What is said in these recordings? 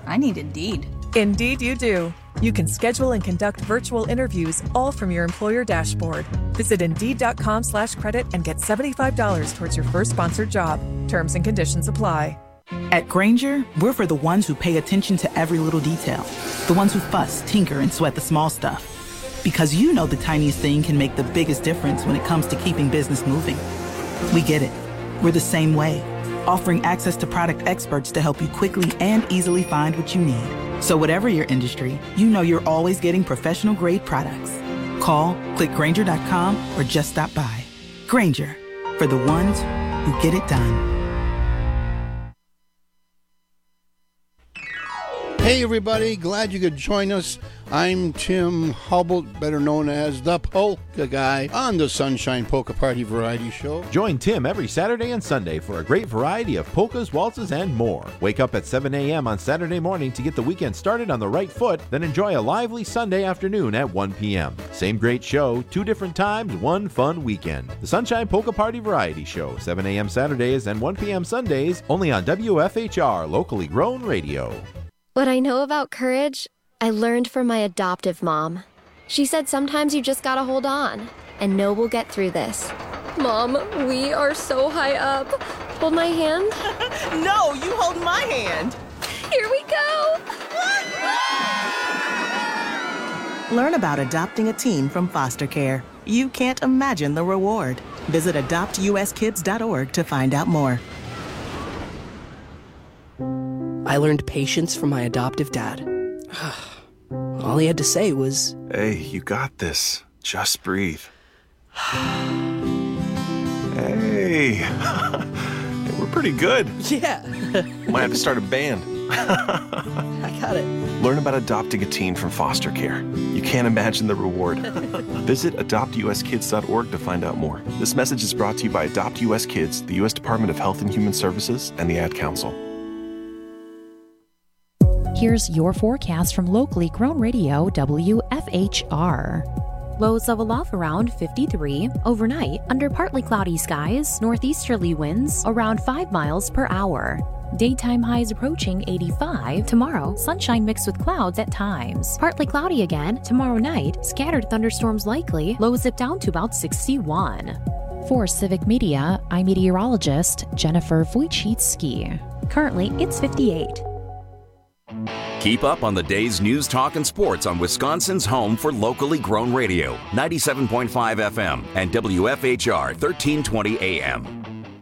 I need Indeed. Indeed you do. You can schedule and conduct virtual interviews all from your employer dashboard. Visit Indeed.com/credit and get $75 towards your first sponsored job. Terms and conditions apply. At Grainger, we're for the ones who pay attention to every little detail. The ones who fuss, tinker, and sweat the small stuff. Because you know the tiniest thing can make the biggest difference when it comes to keeping business moving. We get it. We're the same way. Offering access to product experts to help you quickly and easily find what you need. So whatever your industry, you know you're always getting professional-grade products. Call, click Grainger.com, or just stop by. Grainger, for the ones who get it done. Hey everybody, glad you could join us. I'm Tim Hubble, better known as the Polka Guy, on the Sunshine Polka Party Variety Show. Join Tim every Saturday and Sunday for a great variety of polkas, waltzes, and more. Wake up at 7 a.m. on Saturday morning to get the weekend started on the right foot, then enjoy a lively Sunday afternoon at 1 p.m. Same great show, 2 different times, 1 fun weekend. The Sunshine Polka Party Variety Show, 7 a.m. Saturdays and 1 p.m. Sundays, only on WFHR, locally grown radio. What I know about courage, I learned from my adoptive mom. She said sometimes you just gotta hold on and know we'll get through this. Mom, we are so high up. Hold my hand. No, you hold my hand. Here we go. Learn about adopting a teen from foster care. You can't imagine the reward. Visit adoptuskids.org to find out more. I learned patience from my adoptive dad. All he had to say was, "Hey, you got this. Just breathe." Hey, we're pretty good. yeah. Might have to start a band. I got it. Learn about adopting a teen from foster care. You can't imagine the reward. Visit adoptuskids.org to find out more. This message is brought to you by Adopt US Kids, the U.S. Department of Health and Human Services, and the Ad Council. Here's your forecast from locally grown radio WFHR. Lows level off around 53. Overnight, under partly cloudy skies, northeasterly winds around 5 miles per hour. Daytime highs approaching 85. Tomorrow, sunshine mixed with clouds at times. Partly cloudy again. Tomorrow night, scattered thunderstorms likely. Lows zip down to about 61. For Civic Media, I'm meteorologist Jennifer Wojcicki. Currently, it's 58. Keep up on the day's news, talk, and sports on Wisconsin's home for locally grown radio, 97.5 FM and WFHR 1320 AM.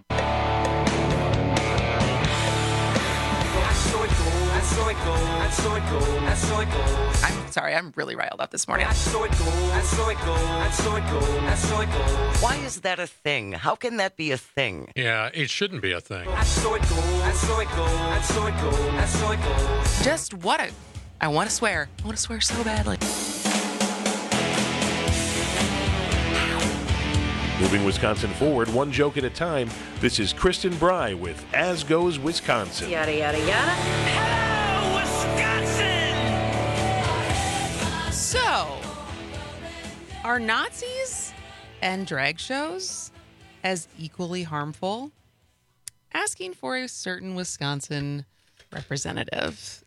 I'm sorry, I'm really riled up this morning. Why is that a thing? How can that be a thing? Yeah, it shouldn't be a thing. Just what a... I want to swear. I want to swear so badly. Moving Wisconsin forward, one joke at a time. This is Kristen Bry with As Goes Wisconsin. Yada, yada, yada. Hello, Wisconsin! So, are Nazis and drag shows as equally harmful? Asking for a certain Wisconsin representative.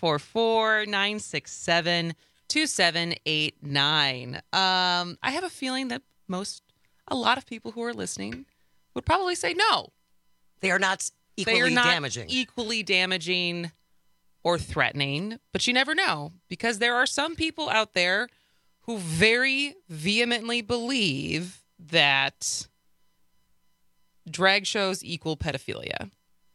844-967-2789. I have a feeling that a lot of people who are listening would probably say no. They are not equally damaging. Equally damaging or threatening, but you never know, because there are some people out there who very vehemently believe that drag shows equal pedophilia.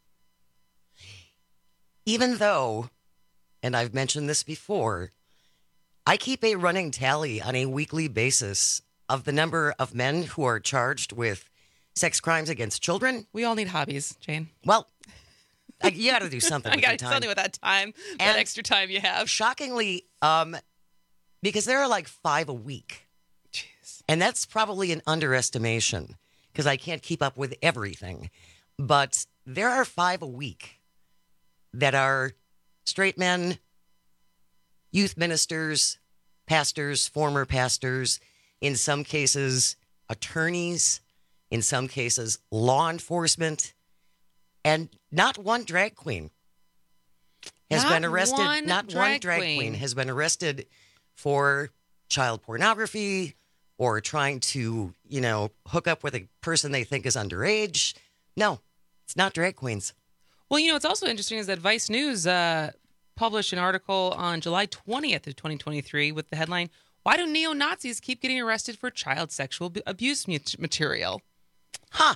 Even though, and I've mentioned this before, I keep a running tally on a weekly basis of the number of men who are charged with sex crimes against children. We all need hobbies, Jane. Well, you got to do something with your time. Something with that time, that extra time you have. Shockingly, because there are like 5 a week. Jeez. And that's probably an underestimation because I can't keep up with everything. But there are 5 a week that are straight men, youth ministers, pastors, former pastors, in some cases, attorneys, in some cases, law enforcement, and not one drag queen. has Not been arrested. one Not drag one drag queen has been arrested for child pornography or trying to, hook up with a person they think is underage. No, it's not drag queens. Well, what's also interesting is that Vice News published an article on July 20th of 2023 with the headline, "Why do neo-Nazis keep getting arrested for child sexual abuse material?" Huh.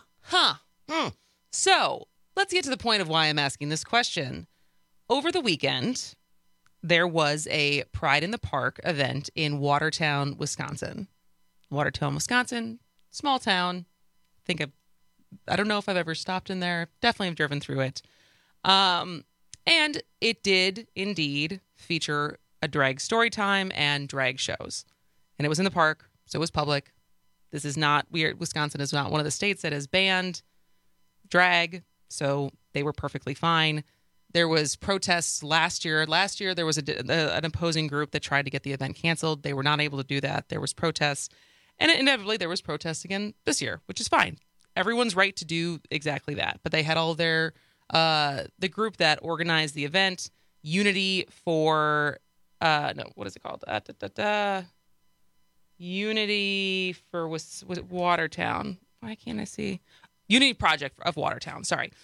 So let's get to the point of why I'm asking this question. Over the weekend, there was a Pride in the Park event in Watertown, Wisconsin. Watertown, Wisconsin, small town. I don't know if I've ever stopped in there. Definitely have driven through it. And it did indeed feature a drag story time and drag shows. And it was in the park, so it was public. This is not weird. Wisconsin is not one of the states that has banned drag, so they were perfectly fine. There was protests last year. Last year, there was an opposing group that tried to get the event canceled. They were not able to do that. There was protests. And inevitably, there was protests again this year, which is fine. Everyone's right to do exactly that. But they had all their, the group that organized the event, Unity for, what is it called? Unity for Watertown. Why can't I see? Unity Project of Watertown, sorry.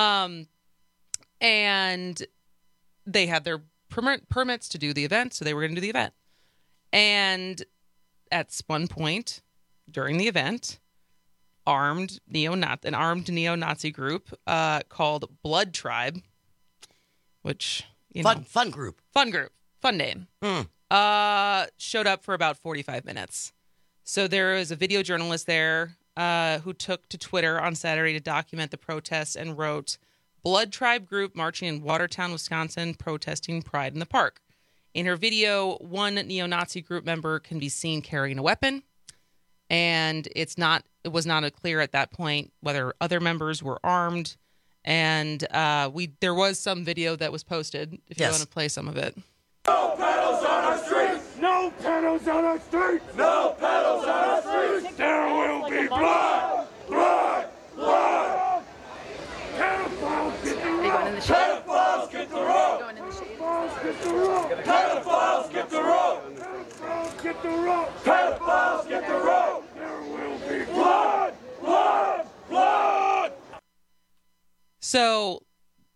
And they had their permits to do the event, so they were going to do the event. And at one point during the event, an armed neo-Nazi group called Blood Tribe, which fun group, fun name, showed up for about 45 minutes. So there was a video journalist there who took to Twitter on Saturday to document the protests and wrote, "Blood Tribe group marching in Watertown, Wisconsin, protesting Pride in the Park." In her video, one neo-Nazi group member can be seen carrying a weapon, and it was not clear at that point whether other members were armed. And there was some video that was posted. If you want to play some of it. No pedals on our streets! No pedals on our streets! No pedals on our streets! There will be blood! Blood! Blood! Pedophiles get the rope! Pedophiles get the rope! Pedophiles get the rope! Pedophiles get the rope! Pedophiles get the rope! Pedophiles get the rope! There will be blood! Blood! Blood! So,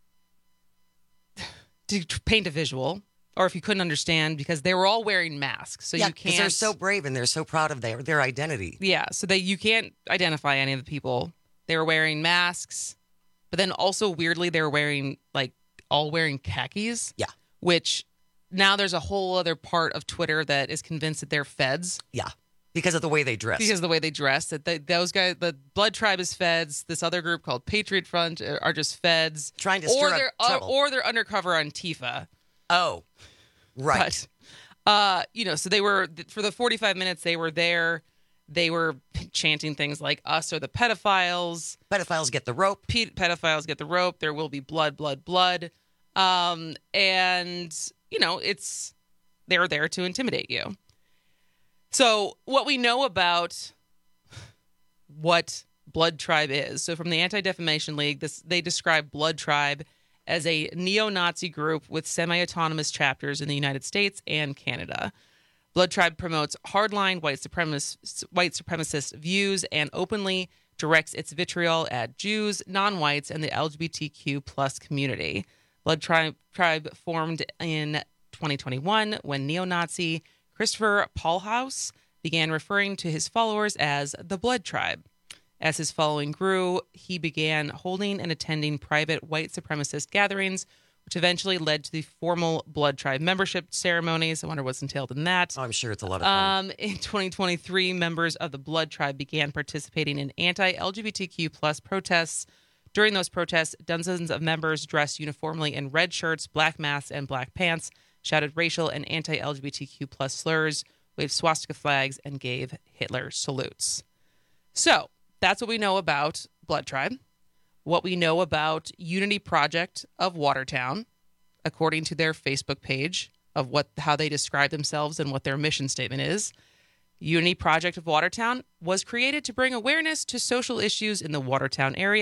to paint a visual, or if you couldn't understand, because they were all wearing masks, so you can't. Because they're so brave and they're so proud of their identity. Yeah, so you can't identify any of the people. They were wearing masks, but then also weirdly they were all wearing khakis. Yeah, which now there's a whole other part of Twitter that is convinced that they're feds. Yeah, because of the way they dress. Because of the way they dress, that those guys, the Blood Tribe is feds. This other group called Patriot Front are just feds, trying to stir up trouble. Or they're undercover Antifa. Oh, right. But, so they were, for the 45 minutes they were there, they were chanting things like, "Us are the pedophiles. Pedophiles get the rope. Pedophiles get the rope. There will be blood, blood, blood." And, they're there to intimidate you. So what we know about what Blood Tribe is, so from the Anti-Defamation League, they describe Blood Tribe as a neo-Nazi group with semi-autonomous chapters in the United States and Canada. Blood Tribe promotes hardline white supremacist views and openly directs its vitriol at Jews, non-whites, and the LGBTQ plus community. Blood Tribe formed in 2021 when neo-Nazi Christopher Paulhaus began referring to his followers as the Blood Tribe. As his following grew, he began holding and attending private white supremacist gatherings, which eventually led to the formal Blood Tribe membership ceremonies. I wonder what's entailed in that. Oh, I'm sure it's a lot of fun. In 2023, members of the Blood Tribe began participating in anti-LGBTQ plus protests. During those protests, dozens of members dressed uniformly in red shirts, black masks, and black pants, shouted racial and anti-LGBTQ plus slurs, waved swastika flags, and gave Hitler salutes. So, that's what we know about Blood Tribe. What we know about Unity Project of Watertown, according to their Facebook page of how they describe themselves and what their mission statement is. Unity Project of Watertown was created to bring awareness to social issues in the Watertown area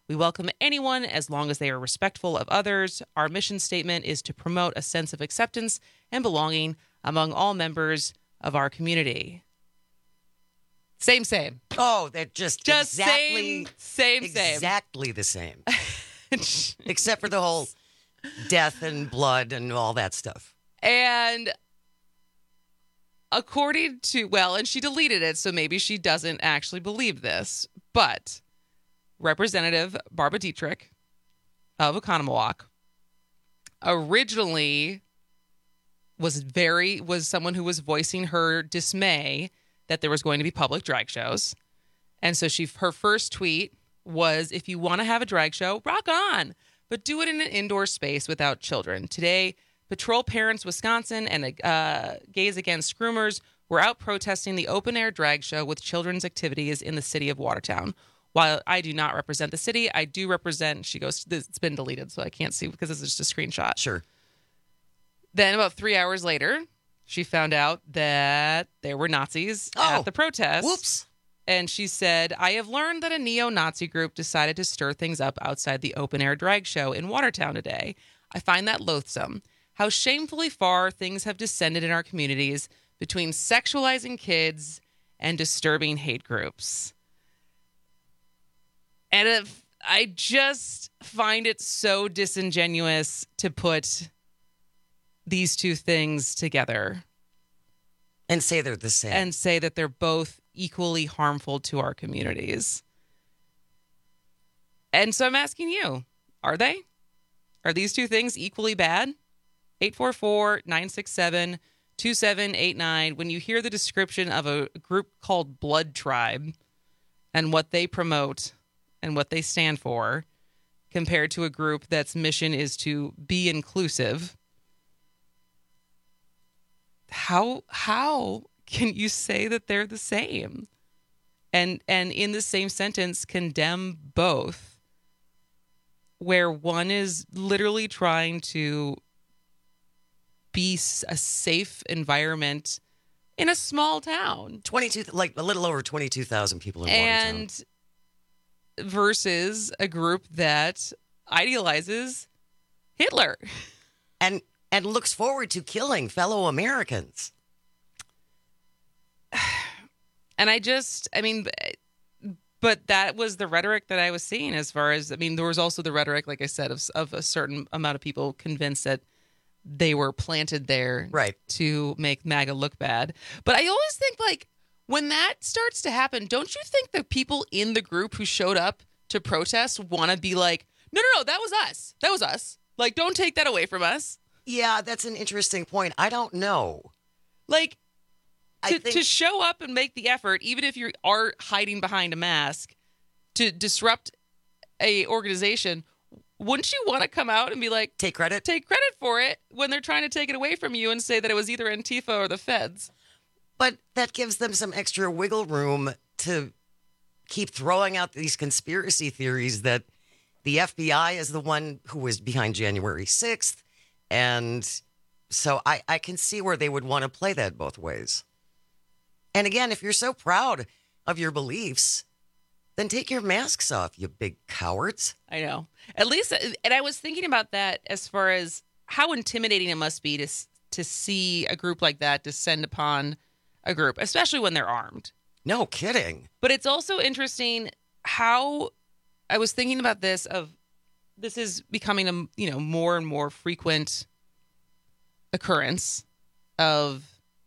We welcome anyone as long as they are respectful of others. Our mission statement is to promote a sense of acceptance and belonging among all members of our community. Same. Oh, they're just exactly same. Exactly the same. Except for the whole death and blood and all that stuff. And according to, and she deleted it, so maybe she doesn't actually believe this, but Representative Barbara Dietrich of Oconomowoc originally was someone who was voicing her dismay that there was going to be public drag shows. And so her first tweet was, if you want to have a drag show, rock on, but do it in an indoor space without children. Today, Patrol Parents Wisconsin and Gays Against Groomers were out protesting the open-air drag show with children's activities in the city of Watertown. While I do not represent the city, I do represent, she goes, it's been deleted, so I can't see because this is just a screenshot. Sure. Then about 3 hours later, she found out that there were Nazis at the protest. Whoops. And she said, I have learned that a neo-Nazi group decided to stir things up outside the open-air drag show in Watertown today. I find that loathsome. How shamefully far things have descended in our communities between sexualizing kids and disturbing hate groups. And I just find it so disingenuous to put these two things together. And say they're the same. And say that they're both equally harmful to our communities. And so I'm asking you, are they? Are these two things equally bad? 844-967-2789. When you hear the description of a group called Blood Tribe and what they promote and what they stand for compared to a group that's mission is to be inclusive, how can you say that they're the same? And in the same sentence condemn both, where one is literally trying to be a safe environment in a small town. 22, like a little over 22,000 people in Watertown. And versus a group that idealizes Hitler. And looks forward to killing fellow Americans. And but that was the rhetoric that I was seeing as far as, there was also the rhetoric, like I said, of a certain amount of people convinced that they were planted there to make MAGA look bad. But I always think, like, when that starts to happen, don't you think the people in the group who showed up to protest want to be like, no, that was us. That was us. Like, don't take that away from us. Yeah, that's an interesting point. I don't know. Like, to show up and make the effort, even if you are hiding behind a mask, to disrupt a organization, wouldn't you want to come out and be like, take credit for it when they're trying to take it away from you and say that it was either Antifa or the feds? But that gives them some extra wiggle room to keep throwing out these conspiracy theories that the FBI is the one who was behind January 6th. And so I can see where they would want to play that both ways. And again, if you're so proud of your beliefs, then take your masks off, you big cowards. I know. At least, and I was thinking about that as far as how intimidating it must be to see a group like that descend upon a group, especially when they're armed. No kidding. But it's also interesting how I was thinking about this is becoming a more and more frequent occurrence of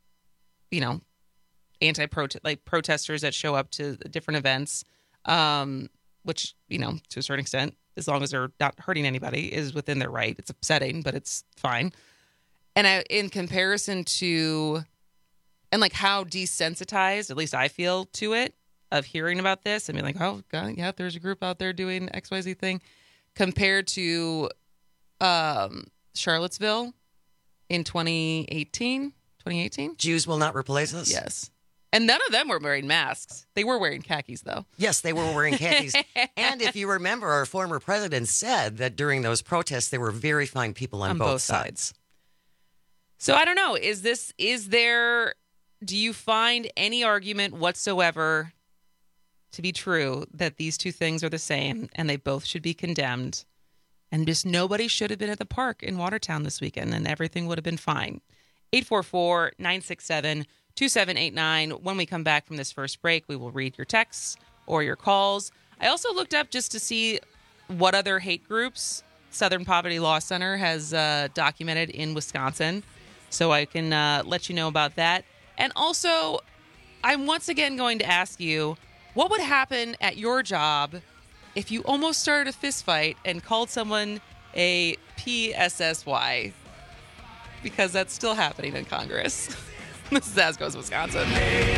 protesters that show up to different events, which to a certain extent, as long as they're not hurting anybody, is within their right. It's upsetting, but it's fine. And in comparison to, and like how desensitized, at least I feel to it, of hearing about this. I mean, like, oh God, yeah, there's a group out there doing XYZ thing, compared to Charlottesville in 2018. Jews will not replace us. Yes. And none of them were wearing masks. They were wearing khakis, though. Yes, they were wearing khakis. And if you remember, our former president said that during those protests, there were very fine people on both sides. So I don't know. Do you find any argument whatsoever to be true that these two things are the same and they both should be condemned. And just nobody should have been at the park in Watertown this weekend and everything would have been fine. 844-967-2789. When we come back from this first break, we will read your texts or your calls. I also looked up just to see what other hate groups Southern Poverty Law Center has documented in Wisconsin, so I can let you know about that. And also, I'm once again going to ask you, what would happen at your job if you almost started a fist fight and called someone a PSSY? Because that's still happening in Congress. This is As Goes Wisconsin.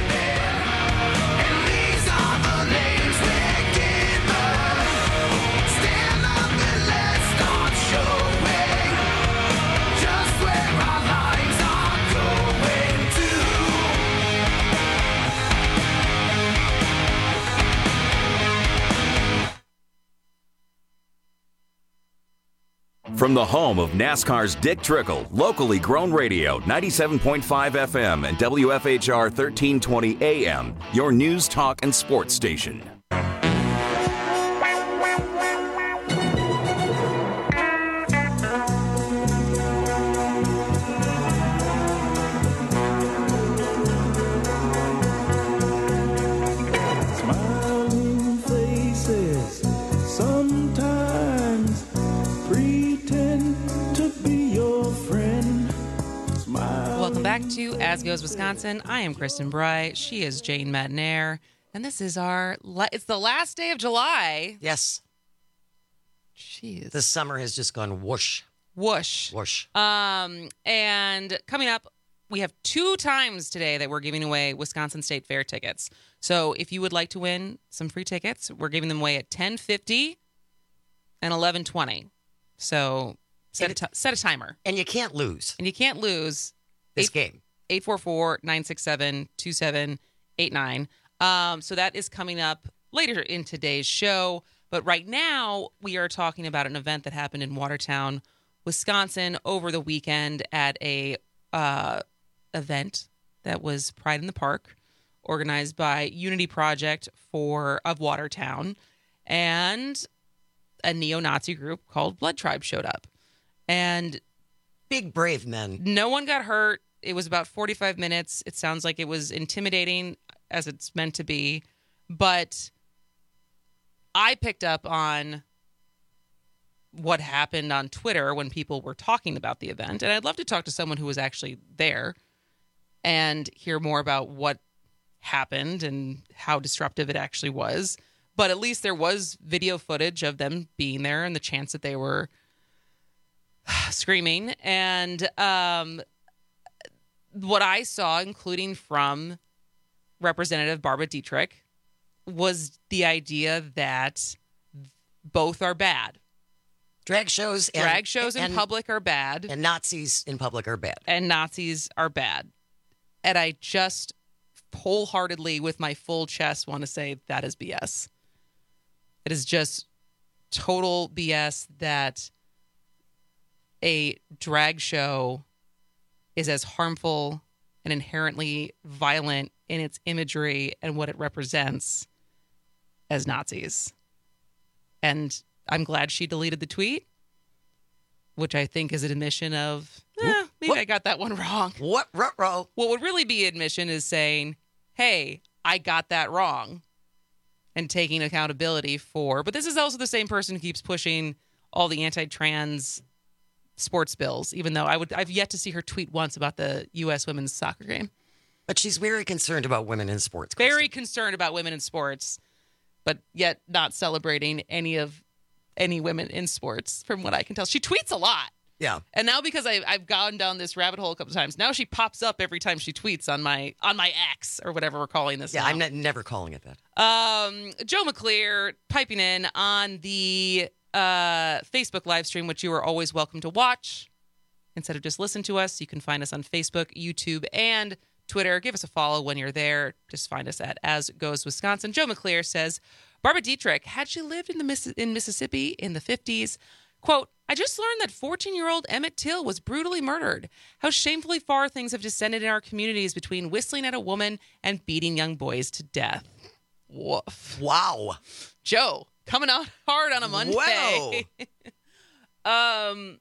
From the home of NASCAR's Dick Trickle, locally grown radio, 97.5 FM and WFHR 1320 AM, your news, talk, and sports station. Smiling faces, sometimes pretend to be your friend. Smile. Welcome back to As Goes Wisconsin. I am Kristen Bry. She is Jane Madnair. And this is it's the last day of July. Yes. Jeez. The summer has just gone whoosh. Whoosh. Whoosh. And coming up, we have 2 times today that we're giving away Wisconsin State Fair tickets. So if you would like to win some free tickets, we're giving them away at 10:50 and 11:20. So set a timer. And you can't lose. This game. 844-967-2789. So that is coming up later in today's show. But right now, we are talking about an event that happened in Watertown, Wisconsin over the weekend at a event that was Pride in the Park, organized by Unity Project of Watertown, and a neo-Nazi group called Blood Tribe showed up. And big, brave men. No one got hurt. It was about 45 minutes. It sounds like it was intimidating, as it's meant to be. But I picked up on what happened on Twitter when people were talking about the event. And I'd love to talk to someone who was actually there and hear more about what happened and how disruptive it actually was. But at least there was video footage of them being there and the chance that they were screaming. And what I saw, including from Representative Barbara Dietrich, was the idea that both are bad. Drag shows in public are bad. And Nazis in public are bad. And I just wholeheartedly, with my full chest, want to say that is BS. It is just total BS that a drag show is as harmful and inherently violent in its imagery and what it represents as Nazis. And I'm glad she deleted the tweet, which I think is an admission of, maybe I got that one wrong. What would really be admission is saying, hey, I got that wrong, and taking accountability for. But this is also the same person who keeps pushing all the anti-trans sports bills, even though I've yet to see her tweet once about the U.S. women's soccer game. But she's very concerned about women in sports. Very concerned about women in sports, but yet not celebrating any women in sports, from what I can tell. She tweets a lot. Yeah. And now, because I've gone down this rabbit hole a couple times, now she pops up every time she tweets on my X, or whatever we're calling this. Yeah, now. I'm never calling it that. Joe McClear piping in on the Facebook live stream, which you are always welcome to watch instead of just listen to us. You can find us on Facebook, YouTube, and Twitter. Give us a follow when you're there. Just find us at As Goes Wisconsin. Joe McClear says, Barbara Dietrich, had she lived in Mississippi in the 50s, quote, I just learned that 14-year-old Emmett Till was brutally murdered. How shamefully far things have descended in our communities between whistling at a woman and beating young boys to death. Woof. Wow. Joe, coming out hard on a Monday. Wow.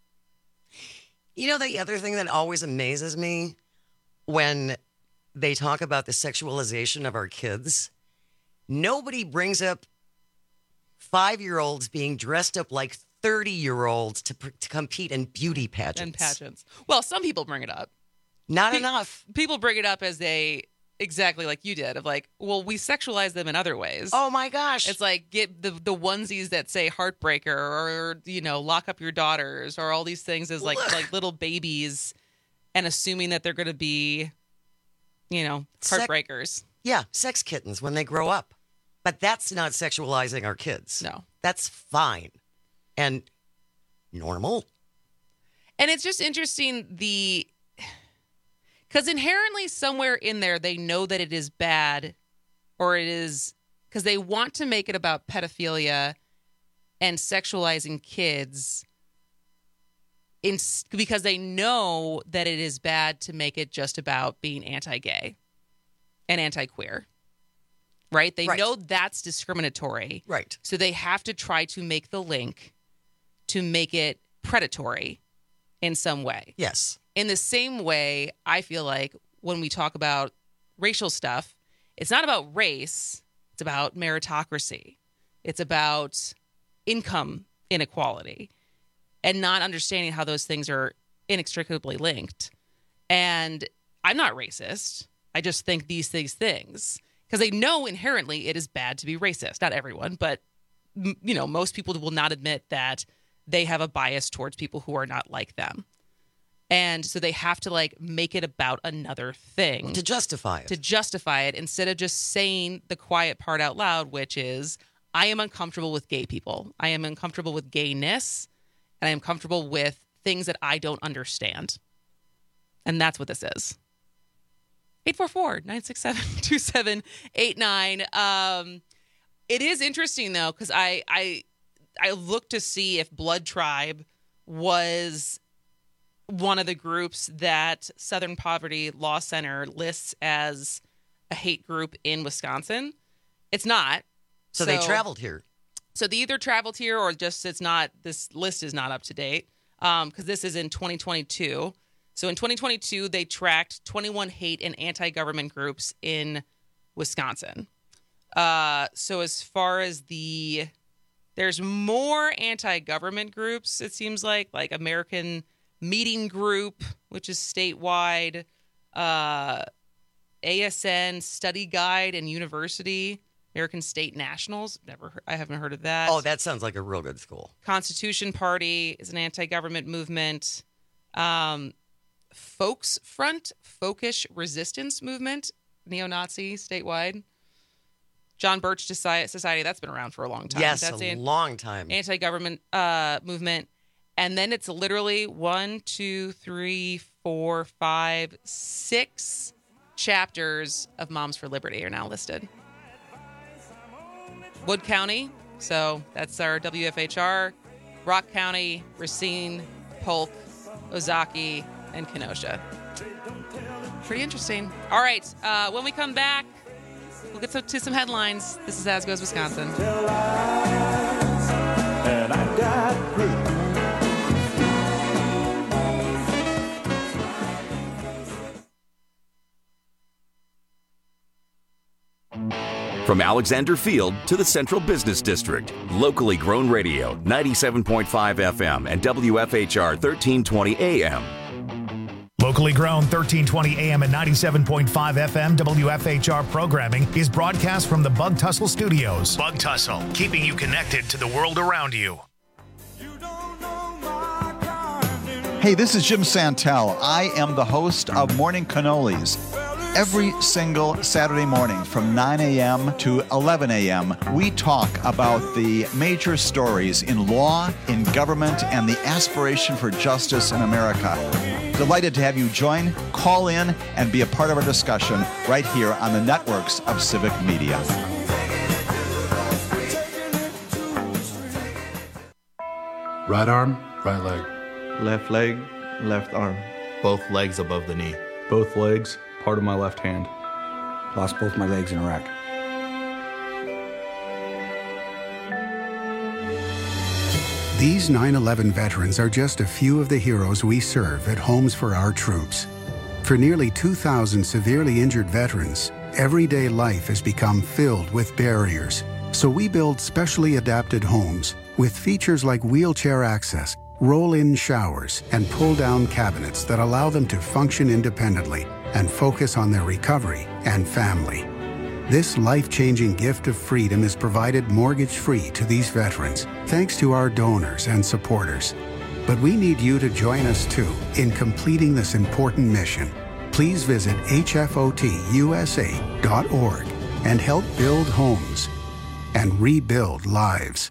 You know, the other thing that always amazes me when they talk about the sexualization of our kids, nobody brings up 5-year-olds being dressed up like 30-year-olds to compete in beauty pageants. Well, some people bring it up. Not enough. People bring it up as exactly like you did, of like, well, we sexualize them in other ways. Oh my gosh. It's like, get the onesies that say heartbreaker, or, you know, lock up your daughters, or all these things as like little babies, and assuming that they're going to be, you know, heartbreakers. Sex kittens when they grow up. But that's not sexualizing our kids. No. That's fine and normal. And it's just interesting, because inherently somewhere in there, they know that it is bad, or it is, because they want to make it about pedophilia and sexualizing kids, because they know that it is bad to make it just about being anti-gay and anti-queer, right? They know that's discriminatory. Right. So they have to try to make the link to make it predatory in some way. Yes. In the same way, I feel like when we talk about racial stuff, it's not about race. It's about meritocracy. It's about income inequality, and not understanding how those things are inextricably linked. And I'm not racist. I just think these things, because they know inherently it is bad to be racist. Not everyone, but you know, most people will not admit that they have a bias towards people who are not like them. And so they have to like make it about another thing. To justify it. To justify it, instead of just saying the quiet part out loud, which is, I am uncomfortable with gay people. I am uncomfortable with gayness. And I am comfortable with things that I don't understand. And that's what this is. 844-967-2789. It is interesting, though, because I looked to see if Blood Tribe was one of the groups that Southern Poverty Law Center lists as a hate group in Wisconsin. It's not. So they traveled here. So they either traveled here, or just it's not, this list is not up to date, because this is in 2022. So in 2022, they tracked 21 hate and anti-government groups in Wisconsin. So as far as there's more anti-government groups, it seems like American Meeting Group, which is statewide, ASN Study Guide and University, American State Nationals. I haven't heard of that. Oh, that sounds like a real good school. Constitution Party is an anti-government movement. Folks Front, Folkish Resistance Movement, neo-Nazi, statewide. John Birch Society, that's been around for a long time. Yes, that's a long time. Anti-government movement. And then it's literally 1, 2, 3, 4, 5, 6 chapters of Moms for Liberty are now listed. Wood County, so that's our WFHR, Rock County, Racine, Polk, Ozaki, and Kenosha. Pretty interesting. All right, when we come back, we'll get to some headlines. This is As Goes Wisconsin. And I got proof. From Alexander Field to the Central Business District, locally grown radio, 97.5 FM and WFHR 1320 AM. Locally grown 1320 AM and 97.5 FM WFHR programming is broadcast from the Bug Tussle Studios. Bug Tussle, keeping you connected to the world around you. Hey, this is Jim Santel. I am the host of Morning Cannolis. Every single Saturday morning from 9 a.m. to 11 a.m., we talk about the major stories in law, in government, and the aspiration for justice in America. Delighted to have you join, call in, and be a part of our discussion right here on the networks of Civic Media. Right arm, right leg. Left leg, left arm. Both legs above the knee. Both legs, part of my left hand. Lost both my legs in Iraq. These 9/11 veterans are just a few of the heroes we serve at Homes for Our Troops. For nearly 2,000 severely injured veterans, everyday life has become filled with barriers. So we build specially adapted homes with features like wheelchair access, roll-in showers, and pull-down cabinets that allow them to function independently and focus on their recovery and family. This life-changing gift of freedom is provided mortgage-free to these veterans, thanks to our donors and supporters. But we need you to join us too in completing this important mission. Please visit hfotusa.org and help build homes and rebuild lives.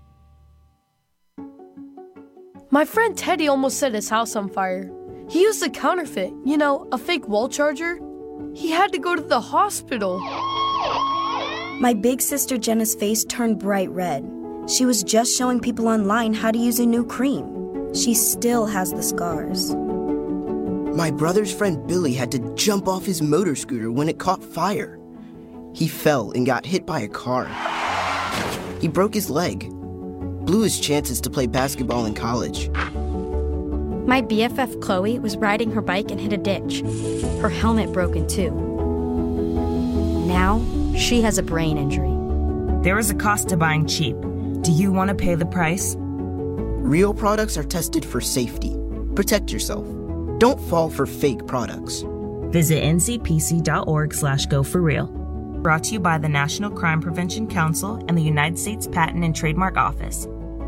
My friend Teddy almost set his house on fire. He used a counterfeit, a fake wall charger. He had to go to the hospital. My big sister Jenna's face turned bright red. She was just showing people online how to use a new cream. She still has the scars. My brother's friend Billy had to jump off his motor scooter when it caught fire. He fell and got hit by a car. He broke his leg, blew his chances to play basketball in college. My BFF Chloe was riding her bike and hit a ditch. Her helmet broke in two. Now, she has a brain injury. There is a cost to buying cheap. Do you want to pay the price? Real products are tested for safety. Protect yourself. Don't fall for fake products. Visit ncpc.org/go4real. Brought to you by the National Crime Prevention Council and the United States Patent and Trademark Office.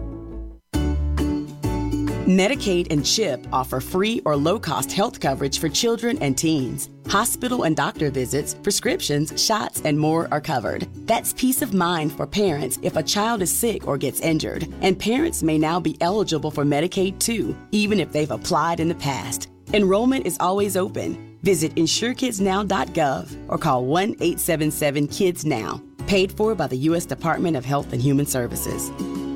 Medicaid and CHIP offer free or low-cost health coverage for children and teens. Hospital and doctor visits, prescriptions, shots, and more are covered. That's peace of mind for parents if a child is sick or gets injured. And parents may now be eligible for Medicaid too, even if they've applied in the past. Enrollment is always open. Visit insurekidsnow.gov or call 1-877-KIDS-NOW. Paid for by the U.S. Department of Health and Human Services.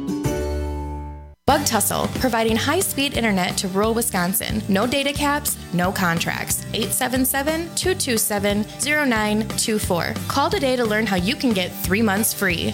Bug Tussle, providing high-speed internet to rural Wisconsin. No data caps, no contracts. 877-227-0924. Call today to learn how you can get 3 months free.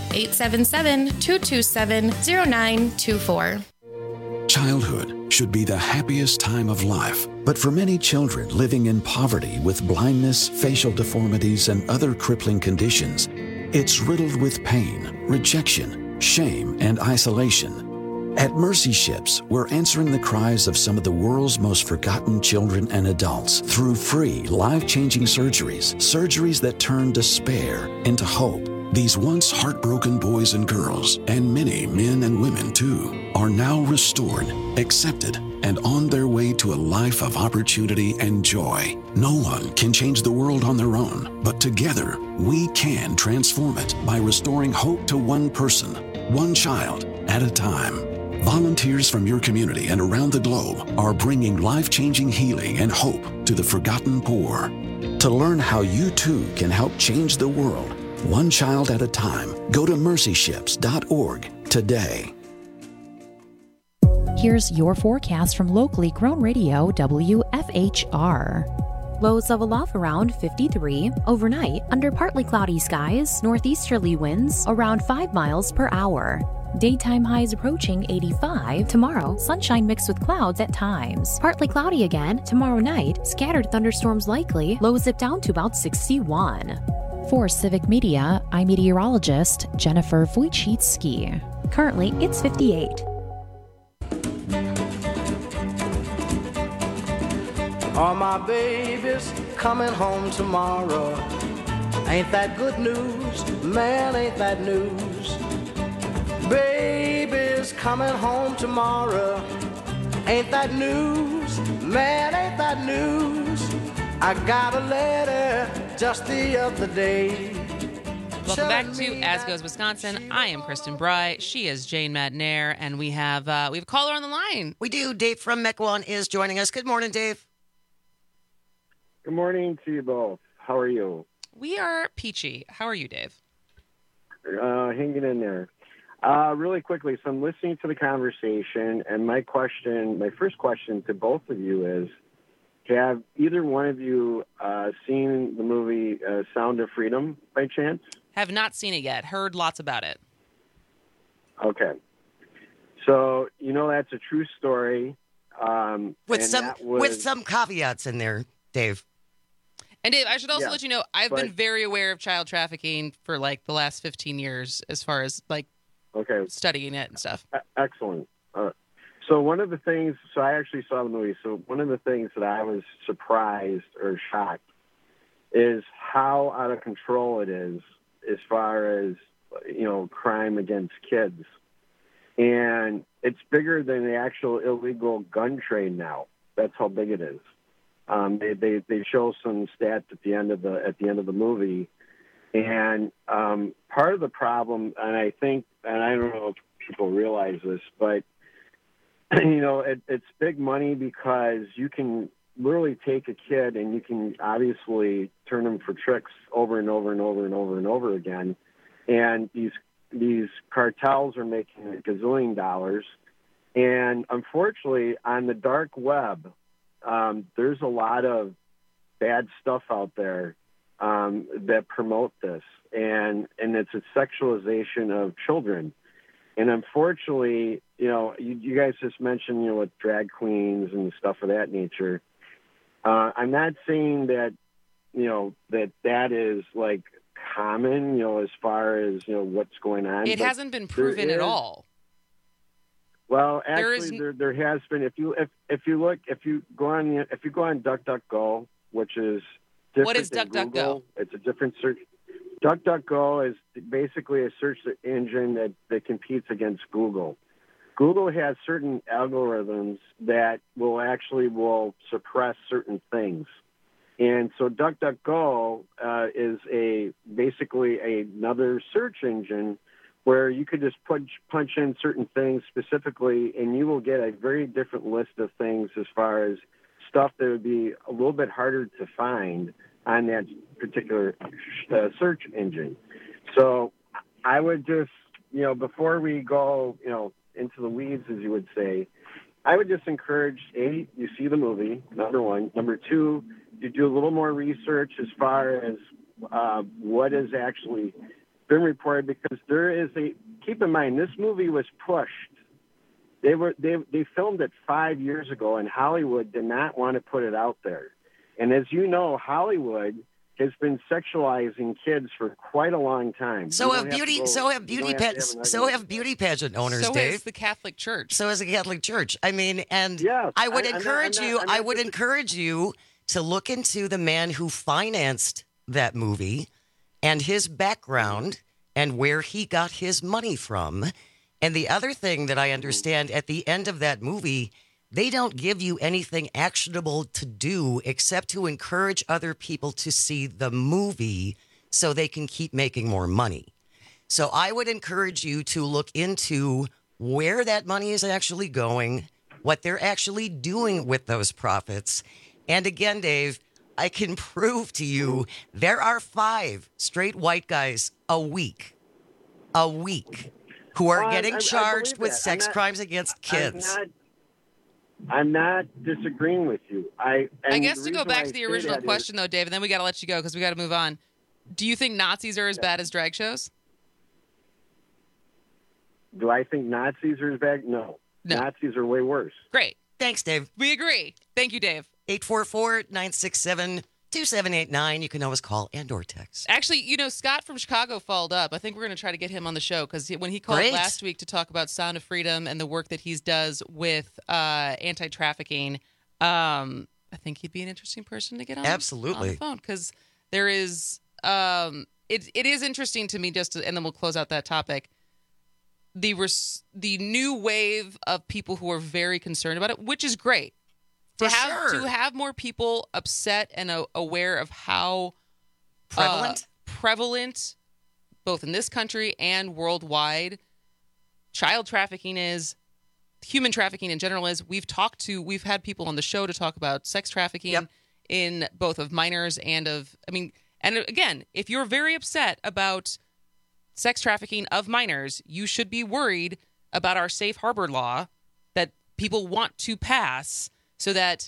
877-227-0924. Childhood should be the happiest time of life, but for many children living in poverty with blindness, facial deformities, and other crippling conditions, it's riddled with pain, rejection, shame, and isolation. At Mercy Ships, we're answering the cries of some of the world's most forgotten children and adults through free, life-changing surgeries that turn despair into hope. These once heartbroken boys and girls, and many men and women too, are now restored, accepted, and on their way to a life of opportunity and joy. No one can change the world on their own, but together we can transform it by restoring hope to one person, one child at a time. Volunteers from your community and around the globe are bringing life-changing healing and hope to the forgotten poor. To learn how you too can help change the world, one child at a time, go to mercyships.org today. Here's your forecast from locally grown radio WFHR. Lows level off around 53. Overnight, under partly cloudy skies, northeasterly winds around 5 miles per hour. Daytime highs approaching 85. Tomorrow, sunshine mixed with clouds at times. Partly cloudy again. Tomorrow night, scattered thunderstorms likely. Lows zip down to about 61. For Civic Media, I'm meteorologist Jennifer Wojcicki. Currently, it's 58. All my babies coming home tomorrow. Ain't that good news? Man, ain't that news? Baby's coming home tomorrow. Ain't that news? Man, ain't that news? I got a letter just the other day. Welcome back to As Goes Wisconsin. I am Kristen Bry. She is Jane Madnair, and we have a caller on the line. We do. Dave from Mequon is joining us. Good morning, Dave. Good morning to you both. How are you? We are peachy. How are you, Dave? Hanging in there. Really quickly, so I'm listening to the conversation, and my first question to both of you is, have either one of you seen the movie Sound of Freedom by chance? Have not seen it yet. Heard lots about it. Okay. So, that's a true story. With some caveats in there, Dave. And Dave, I should also let you know, I've been very aware of child trafficking for like the last 15 years as far as like studying it and stuff. Excellent. So one of the things, I actually saw the movie. So one of the things that I was surprised or shocked is how out of control it is as far as, crime against kids. And it's bigger than the actual illegal gun trade now. That's how big it is. They show some stats at the end of the movie, and part of the problem, and I think, and I don't know if people realize this, but it's big money because you can literally take a kid and you can obviously turn them for tricks over and over and over and over and over again, and these cartels are making a gazillion dollars, and unfortunately on the dark web. There's a lot of bad stuff out there that promote this, and it's a sexualization of children. And unfortunately, you guys just mentioned, with drag queens and stuff of that nature. I'm not saying that, that is like common, as far as, what's going on. It hasn't been proven at all. Well, actually, there has been. If you go on DuckDuckGo, which is different what is than DuckDuckGo? Google, it's a different search. DuckDuckGo is basically a search engine that competes against Google. Google has certain algorithms that will suppress certain things, and so DuckDuckGo is basically another search engine where you could just punch in certain things specifically, and you will get a very different list of things as far as stuff that would be a little bit harder to find on that particular search engine. So I would just, before we go, into the weeds, as you would say, I would just encourage, A, you see the movie, number one. Number two, you do a little more research as far as what is actually been reported, because there is keep in mind, this movie was pushed. They filmed it 5 years ago, and Hollywood did not want to put it out there. And as you know, Hollywood has been sexualizing kids for quite a long time. So have beauty pageant owners, so Dave. So is the Catholic Church. So is the Catholic Church. I mean, and yes, I would encourage you to look into the man who financed that movie and his background and where he got his money from. And the other thing that I understand, at the end of that movie, they don't give you anything actionable to do except to encourage other people to see the movie so they can keep making more money. So I would encourage you to look into where that money is actually going, what they're actually doing with those profits. And again, Dave, I can prove to you there are 5 straight white guys a week who are getting charged with sex crimes against kids. I'm not disagreeing with you. I guess to go back to the original question, though, Dave, and then we got to let you go because we got to move on. Do you think Nazis are as bad as drag shows? Do I think Nazis are as bad? No. Nazis are way worse. Great. Thanks, Dave. We agree. Thank you, Dave. 844-967-2789. You can always call and or text. Actually, Scott from Chicago followed up. I think we're going to try to get him on the show because when he called last week to talk about Sound of Freedom and the work that he does with anti-trafficking, I think he'd be an interesting person to get on. Absolutely. On the phone, because there is it is interesting to me and then we'll close out that topic. The new wave of people who are very concerned about it, which is great. To have more people upset and aware of how prevalent, both in this country and worldwide, child trafficking is, human trafficking in general is. We've had people on the show to talk about sex trafficking in both of minors and again, if you're very upset about sex trafficking of minors, you should be worried about our safe harbor law that people want to pass so that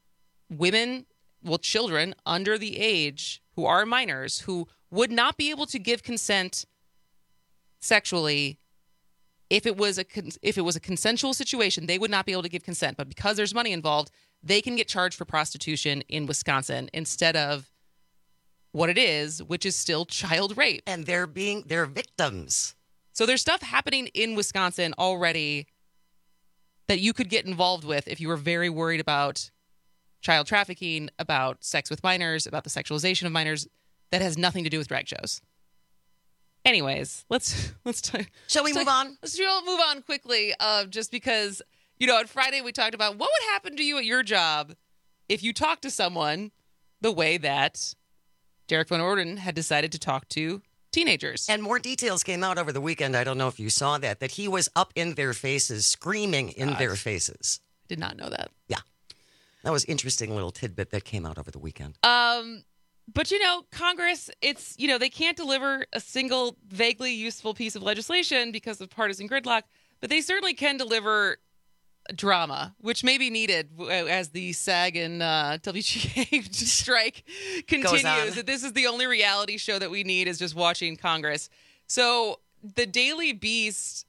children under the age who are minors, who would not be able to give consent sexually, if it was a consensual situation, they would not be able to give consent. But because there's money involved, they can get charged for prostitution in Wisconsin instead of what it is, which is still child rape. And they're victims. So there's stuff happening in Wisconsin already that you could get involved with if you were very worried about child trafficking, about sex with minors, about the sexualization of minors, that has nothing to do with drag shows. Anyways, Shall we move on? Let's move on quickly, just because, on Friday we talked about what would happen to you at your job if you talked to someone the way that Derek Van Orden had decided to talk to teenagers. And more details came out over the weekend. I don't know if you saw that he was up in their faces, screaming in their faces. Did not know that. Yeah. That was an interesting little tidbit that came out over the weekend. But, Congress, it's, they can't deliver a single vaguely useful piece of legislation because of partisan gridlock, but they certainly can deliver drama, which may be needed as the SAG and WGA strike continues. That this is the only reality show that we need, is just watching Congress. So the Daily Beast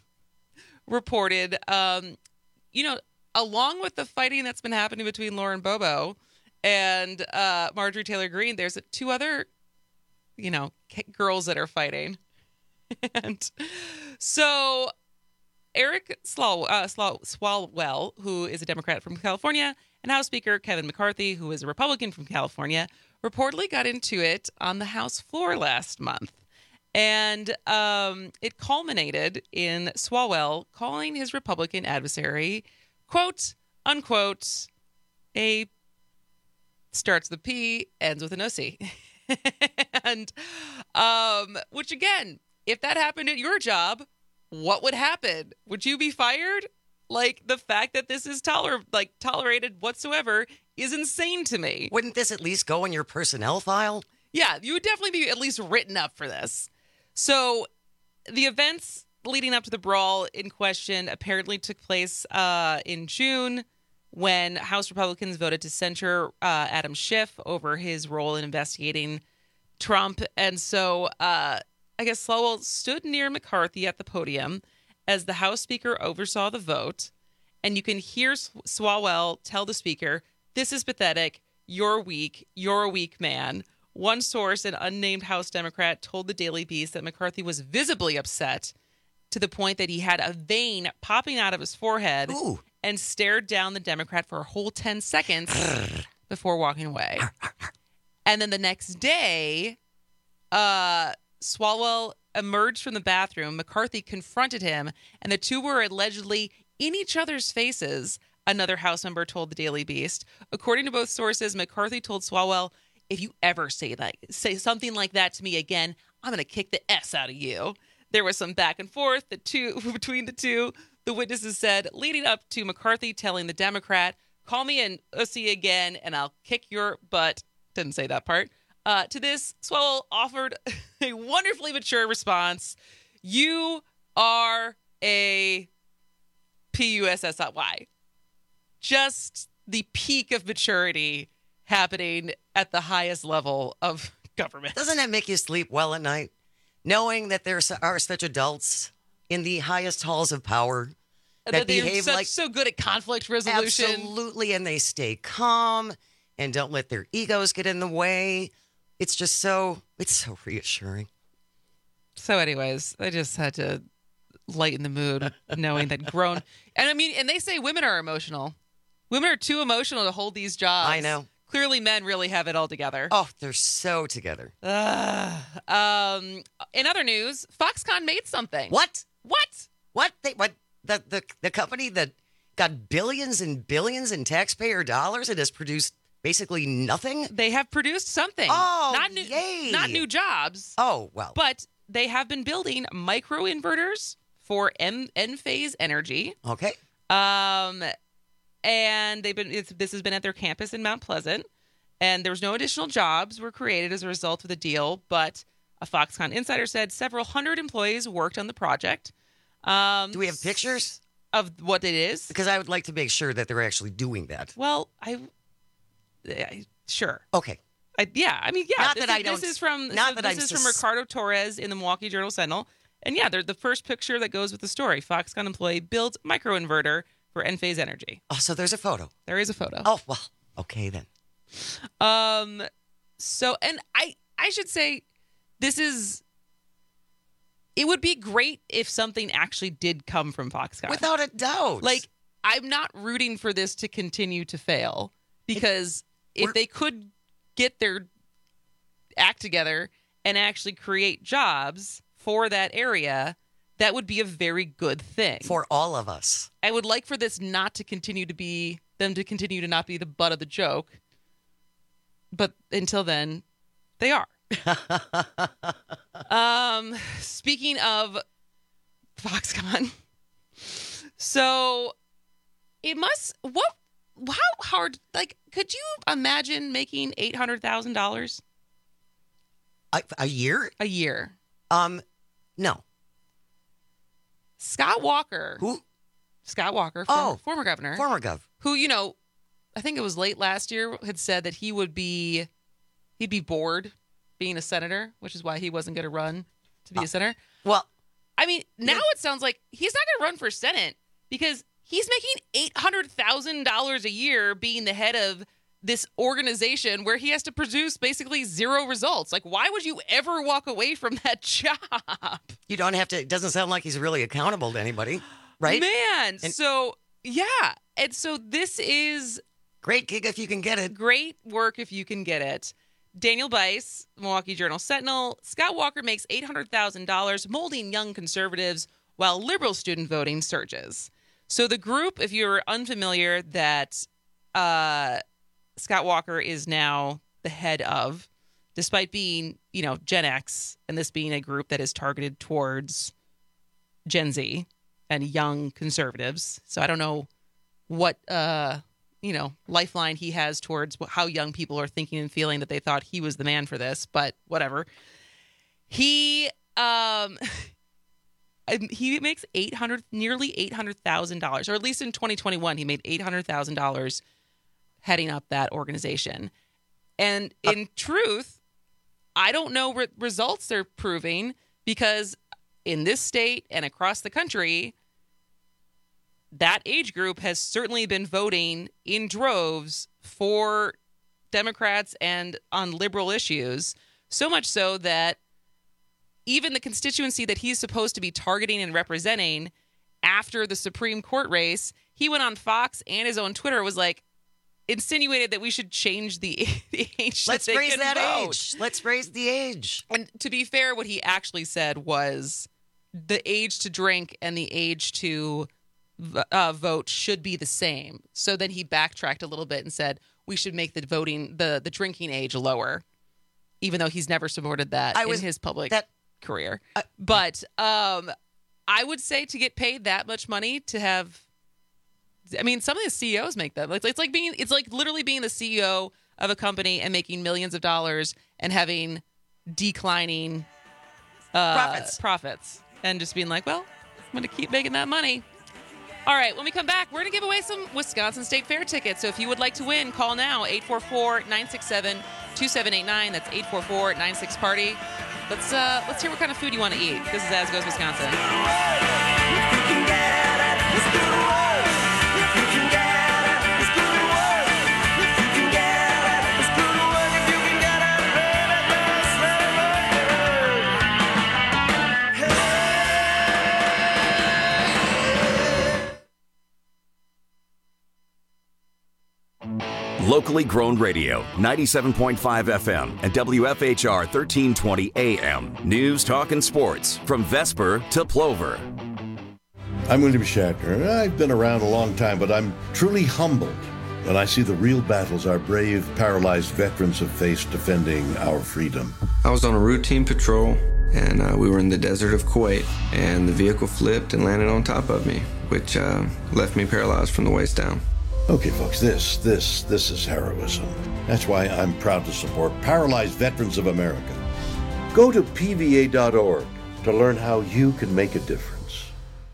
reported, along with the fighting that's been happening between Lauren Bobo and Marjorie Taylor Greene, there's two other, girls that are fighting. And so Eric Swalwell, who is a Democrat from California, and House Speaker Kevin McCarthy, who is a Republican from California, reportedly got into it on the House floor last month. And it culminated in Swalwell calling his Republican adversary, quote, unquote, a starts with a P, ends with an OC. And which, again, if that happened at your job, what would happen? Would you be fired? Like, the fact that this is tolerated whatsoever is insane to me. Wouldn't this at least go in your personnel file? Yeah, you would definitely be at least written up for this. So the events leading up to the brawl in question apparently took place in June, when House Republicans voted to censure Adam Schiff over his role in investigating Trump. And so I guess Swalwell stood near McCarthy at the podium as the House Speaker oversaw the vote. And you can hear Swalwell tell the Speaker, "This is pathetic. You're weak. You're a weak man." One source, an unnamed House Democrat, told the Daily Beast that McCarthy was visibly upset to the point that he had a vein popping out of his forehead. Ooh. And stared down the Democrat for a whole 10 seconds before walking away. And then the next day, Swalwell emerged from the bathroom. McCarthy confronted him, and the two were allegedly in each other's faces, another House member told the Daily Beast. According to both sources, McCarthy told Swalwell, "If you ever say something like that to me again, I'm going to kick the S out of you." There was some back and forth between the two. The witnesses said, leading up to McCarthy telling the Democrat, "Call me an ussy again and I'll kick your butt." Didn't say that part. To this, Swalwell offered a wonderfully mature response. "You are a PUSSY." Just the peak of maturity happening at the highest level of government. Doesn't that make you sleep well at night? Knowing that there are such adults in the highest halls of power that behave so good at conflict resolution. Absolutely, and they stay calm and don't let their egos get in the way. It's so reassuring. So anyways, I just had to lighten the mood knowing that grown, and they say women are emotional. Women are too emotional to hold these jobs. I know. Clearly, men really have it all together. Oh, they're so together. In other news, Foxconn made something. What? What? The company that got billions and billions in taxpayer dollars and has produced basically nothing? They have produced something. Oh, yay. Not new jobs. Oh, well. But they have been building microinverters for Enphase Energy. Okay. And this has been at their campus in Mount Pleasant, and there was no additional jobs were created as a result of the deal, but a Foxconn insider said several hundred employees worked on the project. Do we have pictures of what it is? Because I would like to make sure that they're actually doing that. Well, sure. Okay. Yeah. Not that I don't. This is from Ricardo Torres in the Milwaukee Journal-Sentinel. And yeah, they're the first picture that goes with the story. Foxconn employee builds microinverter for Enphase Energy. Oh, so there's a photo. There is a photo. Oh, well, okay then. So, and I should say, it would be great if something actually did come from Foxconn. Without a doubt. Like, I'm not rooting for this to continue to fail, because if they could get their act together and actually create jobs for that area, that would be a very good thing. For all of us. I would like for this not to continue to be, them to continue to not be the butt of the joke. But until then, they are. Speaking of Foxconn, so it must, how hard, like, could you imagine making $800,000 a year? A year. No. Scott Walker. Who? Scott Walker, former governor. Former gov. Who, I think it was late last year, had said that he'd be bored being a senator, which is why he wasn't going to run to be a senator. Well, I mean, now it sounds like he's not going to run for Senate because he's making $800,000 a year being the head of this organization where he has to produce basically zero results. Like, why would you ever walk away from that job? You don't have to. It doesn't sound like he's really accountable to anybody, right? Man. And so this is great gig if you can get it. Great work if you can get it. Daniel Bice, Milwaukee Journal-Sentinel. Scott Walker makes $800,000 molding young conservatives while liberal student voting surges. So the group, if you're unfamiliar, that Scott Walker is now the head of, despite being, Gen X, and this being a group that is targeted towards Gen Z and young conservatives. So I don't know what, lifeline he has towards how young people are thinking and feeling that they thought he was the man for this, but whatever. He makes nearly $800,000, or at least in 2021, he made $800,000 heading up that organization. And in truth, I don't know what results they're proving, because in this state and across the country, that age group has certainly been voting in droves for Democrats and on liberal issues, so much so that even the constituency that he's supposed to be targeting and representing after the Supreme Court race, he went on Fox and his own Twitter, was like, insinuated that we should change the age. Let's raise that age. Let's raise the age. And to be fair, what he actually said was the age to drink and the age to vote should be the same. So then he backtracked a little bit and said we should make the drinking age lower, even though he's never supported that in his public career. But I would say to get paid that much money to have, I mean, some of the CEOs make that. It's like literally being the CEO of a company and making millions of dollars and having declining profits and just being like, well, I'm going to keep making that money. All right, when we come back, we're going to give away some Wisconsin State Fair tickets. So if you would like to win, call now, 844-967-2789. That's 844-96-PARTY. Let's hear what kind of food you want to eat. This is As Goes Wisconsin. Locally grown radio, 97.5 FM and WFHR 1320 AM. News, talk, and sports from Vesper to Plover. I'm William Shatner. I've been around a long time, but I'm truly humbled when I see the real battles our brave, paralyzed veterans have faced defending our freedom. I was on a routine patrol, and we were in the desert of Kuwait, and the vehicle flipped and landed on top of me, which left me paralyzed from the waist down. Okay, folks, this is heroism. That's why I'm proud to support Paralyzed Veterans of America. Go to PVA.org to learn how you can make a difference.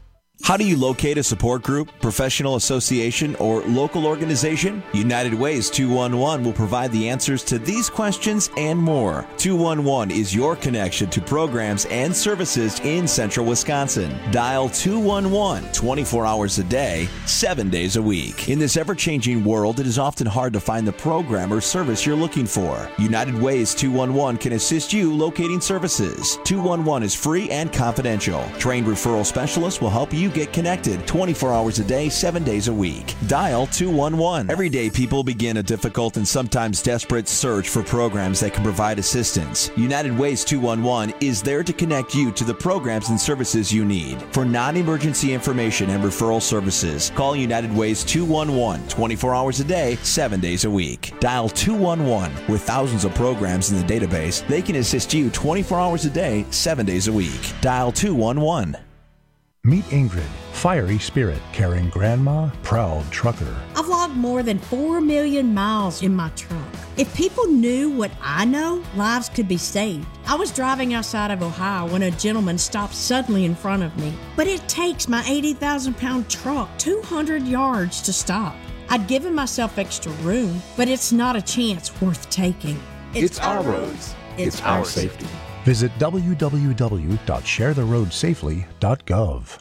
How do you locate a support group, professional association, or local organization? United Ways 211 will provide the answers to these questions and more. 211 is your connection to programs and services in central Wisconsin. Dial 211 24 hours a day, 7 days a week. In this ever-changing world, it is often hard to find the program or service you're looking for. United Ways 211 can assist you locating services. 211 is free and confidential. Trained referral specialists will help you get connected 24 hours a day, 7 days a week. Dial 211. Every day, people begin a difficult and sometimes desperate search for programs that can provide assistance. United Ways 211 is there to connect you to the programs and services you need. For non-emergency information and referral services, call United Ways 211 24 hours a day, 7 days a week. Dial 211. With thousands of programs in the database, they can assist you 24 hours a day, 7 days a week. Dial 211. Meet Ingrid, fiery spirit, caring grandma, proud trucker. I've logged more than 4 million miles in my truck. If people knew what I know, lives could be saved. I was driving outside of Ohio when a gentleman stopped suddenly in front of me. But it takes my 80,000-pound truck 200 yards to stop. I'd given myself extra room, but it's not a chance worth taking. It's our roads. It's our safety. Visit www.sharetheroadsafely.gov.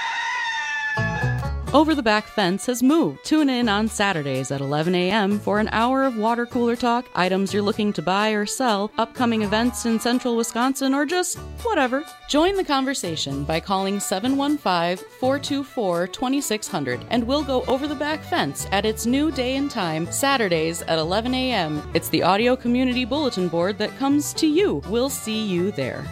Over the Back Fence has moved. Tune in on Saturdays at 11 a.m. for an hour of water cooler talk, items you're looking to buy or sell, upcoming events in central Wisconsin, or just whatever. Join the conversation by calling 715-424-2600, and we'll go over the Back Fence at its new day and time, Saturdays at 11 a.m. It's the audio community bulletin board that comes to you. We'll see you there.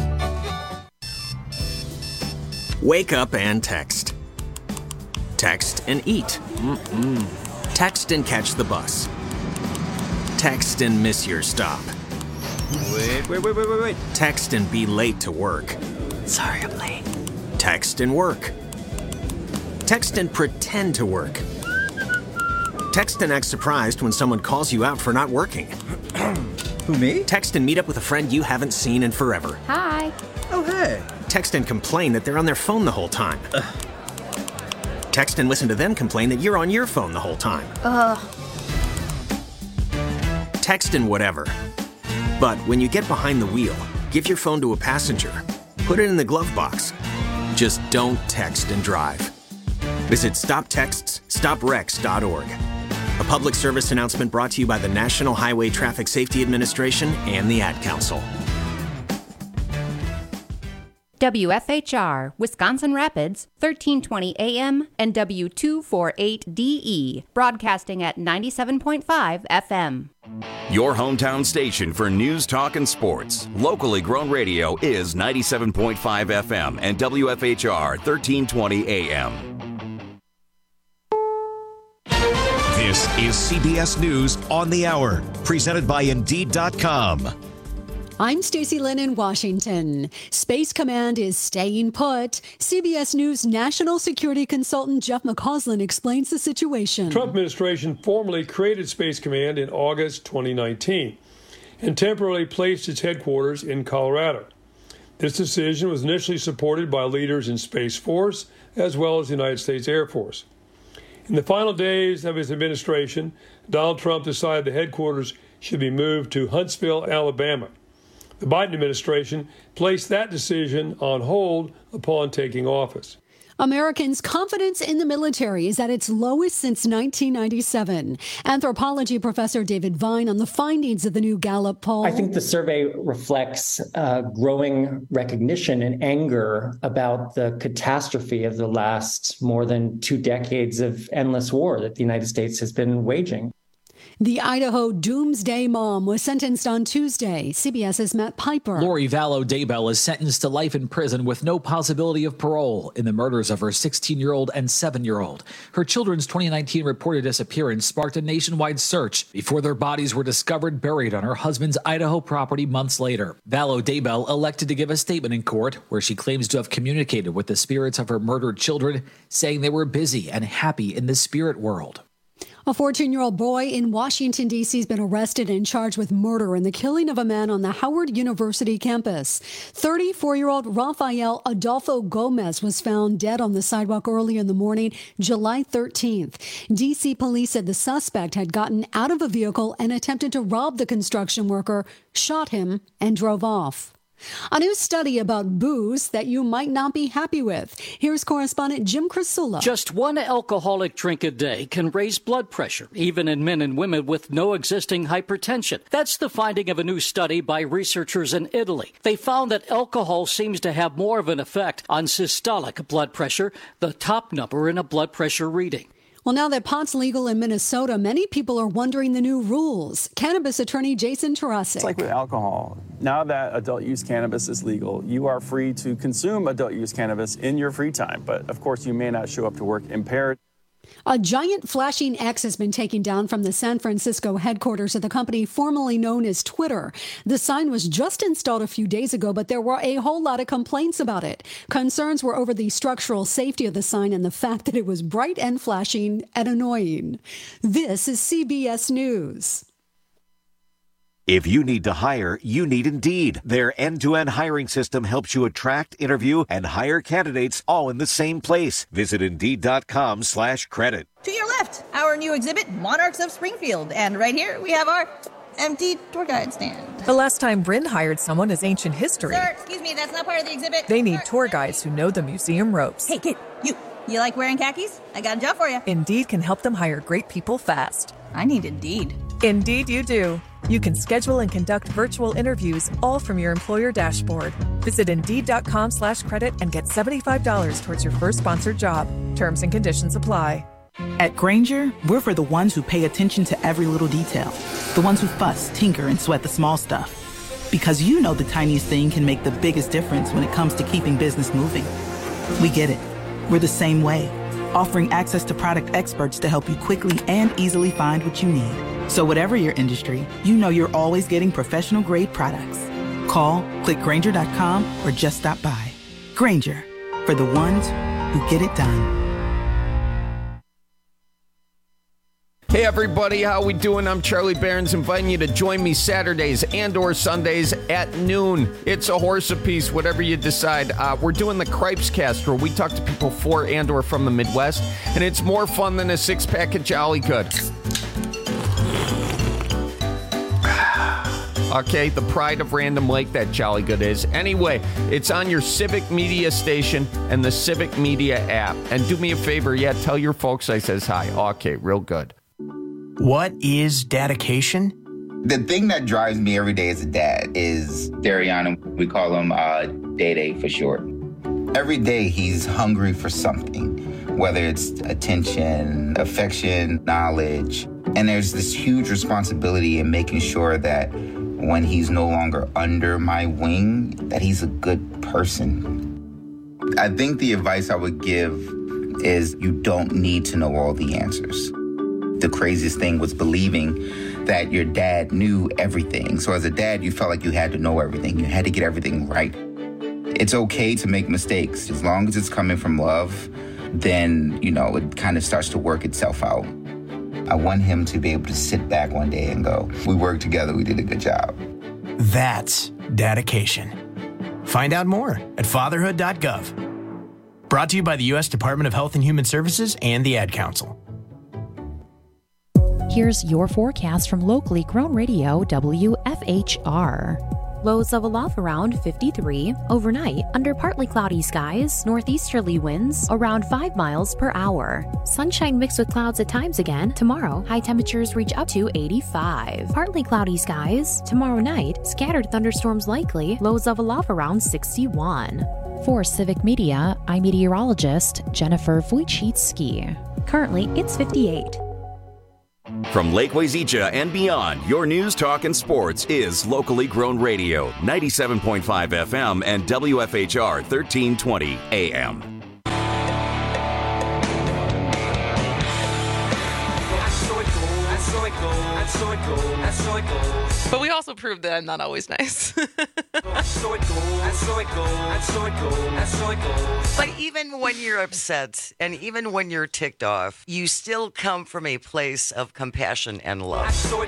Wake up and text. Text and eat. Text and catch the bus. Text and miss your stop. Wait. Text and be late to work. Sorry, I'm late. Text and work. Text and pretend to work. Text and act surprised when someone calls you out for not working. Who, me? Text and meet up with a friend you haven't seen in forever. Hi. Oh, hey. Text and complain that they're on their phone the whole time. Text and listen to them complain that you're on your phone the whole time. Text and whatever. But when you get behind the wheel, give your phone to a passenger. Put it in the glove box. Just don't text and drive. Visit StopTextsStopWrecks.org. A public service announcement brought to you by the National Highway Traffic Safety Administration and the Ad Council. WFHR, Wisconsin Rapids, 1320 AM and W248DE, broadcasting at 97.5 FM. Your hometown station for news, talk, and sports. Locally grown radio is 97.5 FM and WFHR 1320 AM. This is CBS News on the Hour, presented by Indeed.com. I'm Stacey Lynn in Washington. Space Command is staying put. CBS News national security consultant Jeff McCausland explains the situation. The Trump administration formally created Space Command in August 2019 and temporarily placed its headquarters in Colorado. This decision was initially supported by leaders in Space Force as well as the United States Air Force. In the final days of his administration, Donald Trump decided the headquarters should be moved to Huntsville, Alabama. The Biden administration placed that decision on hold upon taking office. Americans' confidence in the military is at its lowest since 1997. Anthropology professor David Vine on the findings of the new Gallup poll. I think the survey reflects growing recognition and anger about the catastrophe of the last more than 2 decades of endless war that the United States has been waging. The Idaho doomsday mom was sentenced on Tuesday. CBS's Matt Piper. Lori Vallow Daybell is sentenced to life in prison with no possibility of parole in the murders of her 16-year-old and 7-year-old. Her children's 2019 reported disappearance sparked a nationwide search before their bodies were discovered buried on her husband's Idaho property months later. Vallow Daybell elected to give a statement in court where she claims to have communicated with the spirits of her murdered children, saying they were busy and happy in the spirit world. A 14-year-old boy in Washington, D.C. has been arrested and charged with murder in the killing of a man on the Howard University campus. 34-year-old Rafael Adolfo Gomez was found dead on the sidewalk early in the morning, July 13th. D.C. police said the suspect had gotten out of a vehicle and attempted to rob the construction worker, shot him, and drove off. A new study about booze that you might not be happy with. Here's correspondent Jim Crisula. Just one alcoholic drink a day can raise blood pressure, even in men and women with no existing hypertension. That's the finding of a new study by researchers in Italy. They found that alcohol seems to have more of an effect on systolic blood pressure, the top number in a blood pressure reading. Well, now that pot's legal in Minnesota, many people are wondering the new rules. Cannabis attorney Jason Tarasik. It's like with alcohol. Now that adult use cannabis is legal, you are free to consume adult use cannabis in your free time. But of course, you may not show up to work impaired. A giant flashing X has been taken down from the San Francisco headquarters of the company formerly known as Twitter. The sign was just installed a few days ago, but there were a whole lot of complaints about it. Concerns were over the structural safety of the sign and the fact that it was bright and flashing and annoying. This is CBS News. If you need to hire, you need Indeed. Their end-to-end hiring system helps you attract, interview, and hire candidates all in the same place. Visit Indeed.com/credit. To your left, our new exhibit, Monarchs of Springfield. And right here, we have our empty tour guide stand. The last time Bryn hired someone is ancient history. Sir, excuse me, that's not part of the exhibit. They need tour guides who know the museum ropes. Hey, kid, you like wearing khakis? I got a job for you. Indeed can help them hire great people fast. I need Indeed. Indeed you do. You can schedule and conduct virtual interviews all from your employer dashboard. Visit Indeed.com/credit and get $75 towards your first sponsored job. Terms and conditions apply. At Grainger, we're for the ones who pay attention to every little detail. The ones who fuss, tinker, and sweat the small stuff. Because you know the tiniest thing can make the biggest difference when it comes to keeping business moving. We get it. We're the same way, offering access to product experts to help you quickly and easily find what you need. So whatever your industry, you know you're always getting professional-grade products. Call, click Grainger.com, or just stop by. Grainger, for the ones who get it done. Hey everybody, how we doing? I'm Charlie Barons, inviting you to join me Saturdays and or Sundays at noon. It's a horse apiece, whatever you decide. We're doing the Cripes Cast, where we talk to people for and or from the Midwest, and it's more fun than a six-pack of Jolly Good. Okay, the pride of Random Lake, that Jolly Good is. Anyway, it's on your Civic Media station and the Civic Media app. And do me a favor, tell your folks I says hi. Okay, real good. What is dedication? The thing that drives me every day as a dad is Dariana. We call him Day-Day for short. Every day he's hungry for something, whether it's attention, affection, knowledge. And there's this huge responsibility in making sure that when he's no longer under my wing, that he's a good person. I think the advice I would give is you don't need to know all the answers. The craziest thing was believing that your dad knew everything. So as a dad, you felt like you had to know everything. You had to get everything right. It's okay to make mistakes. As long as it's coming from love, then, it kind of starts to work itself out. I want him to be able to sit back one day and go, we worked together, we did a good job. That's dedication. Find out more at fatherhood.gov. Brought to you by the U.S. Department of Health and Human Services and the Ad Council. Here's your forecast from locally grown radio WFHR. Lows of aloft around 53. Overnight, under partly cloudy skies, northeasterly winds around 5 miles per hour. Sunshine mixed with clouds at times again. Tomorrow, high temperatures reach up to 85. Partly cloudy skies. Tomorrow night, scattered thunderstorms likely. Lows of aloft around 61. For Civic Media, I'm meteorologist Jennifer Wojcicki. Currently, it's 58. From Lake Wazeecha and beyond, your news, talk, and sports is locally grown radio, 97.5 FM and WFHR 1320 AM. I saw it go, I saw it go, I saw it go, I saw it go. But we also proved that I'm not always nice. But even when you're upset and even when you're ticked off, you still come from a place of compassion and love.